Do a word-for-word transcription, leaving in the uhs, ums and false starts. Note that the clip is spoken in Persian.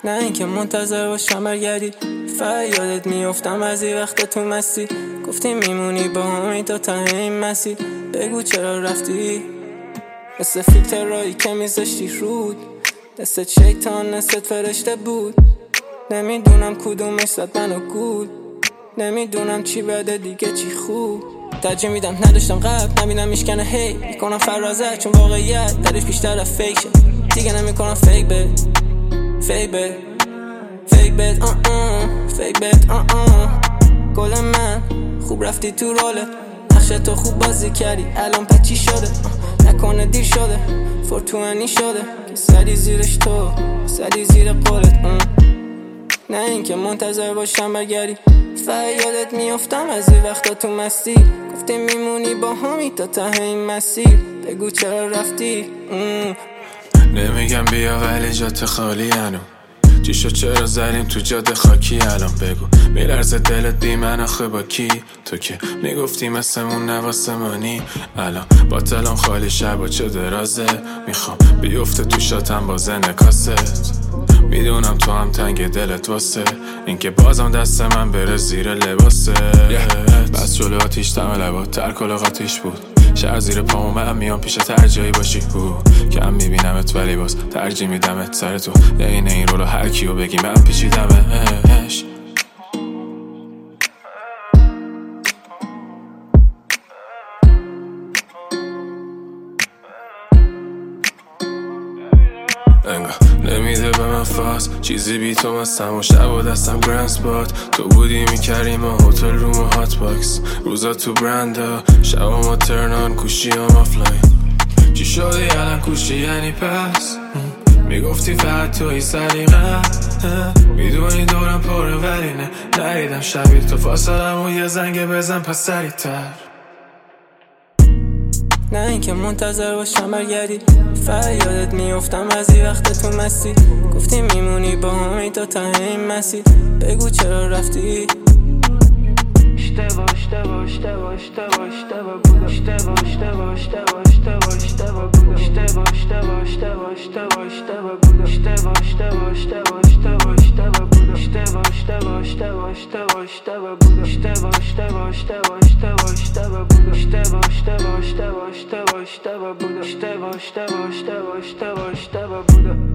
نه اینکه منتظر باشم برگردی، فریادت میافتم از این وقت تو مستی. گفتی میمونی با همی تا ته این مسیر، بگو چرا رفتی. مثل فیلتر رایی که میذاشتی رود، دستت شیطان نست فرشته بود. نمیدونم کدومش زد منو گول، نمیدونم چی بده دیگه چی خوب. ترجیح میدم نداشتم قبل، نمیدم میشکنه هی میکنم فرازت، چون واقعیت درش بیشتر از فیکه. دیگه نمیکنم فیک بد فیک بد فیک بد آه آه فیک بد آه آه. گل من خوب رفتی تو رولت، نقش تو خوب بازی کردی، الان پچی شده. نکنه دیر شده، فورتوانی شده که سری زیرش تو سری زیر قولت. نه اینکه منتظر باشم برگردی، فریادت میافتم از این وقتا تو مستی. گفتی میمونی با همی تا ته این مسیر، بگو چرا رفتی. ام. نمیگم بیا ولی جات خالی هنو، چی شد چرا زدیم تو جاده خاکی. الان بگو میلرزه دلت بی من آخه با کی؟ تو که میگفتی مثلمون نواسمانی، الان با تلان خالی شب و چه درازه. میخوام بیفته تو شاتم با زنکاست، میدونم تو هم تنگ دلت واسه اینکه بازم دست من بره زیر لباسه. yeah. بس جلو آتیش دم لبات ترک و لغاتیش بود، شهر زیر پامو من میام پیش هر جایی باشی. کم میبینمت ولی باز ترجیح میدمت سر تو، این این رولو هر کیو بگی من پیچیدمش. انگار نمیده به من فاز چیزی بی تو مستم و شب و دستم گرند سپات. تو بودی میکردیم و هتل روم و هات باکس، روزا تو برندا شب ما ترنان کوشی هم آفلاین. چی شدی الان کوشی یعنی پس؟ میگفتی فقط توی سلیقه، میدونی دورم پره ولی نه نریدم شبیه تو فاصلم و یه زنگ بزن پس سریعتر. نه اینکه منتظر باشم برگردی، فریادت میافتم از این وقت تو مستی. گفتی میمونی با همی تا ته این مسیر، بگو چرا رفتی. اشتباه اشتباه اشتباه اشتباه اشتباه بودم اشتباه اشتباه اشتباه اشتباه اشتباه بودم اشتباه اشتباه اشتباه اشتباه اشتباه بودم اشتباه اشتباه اشتباه اشتباه اشتباه بودم اشتباه اشتباه اشتباه اشتباه اشتباه بودم اشتباه اشتباه اشتباه اشتباه اشتباه بودم اشتباه اشتباه اشتباه اشتباه اشتباه بودم اشتباه اشتباه اشتباه اشتباه اشتباه بودم.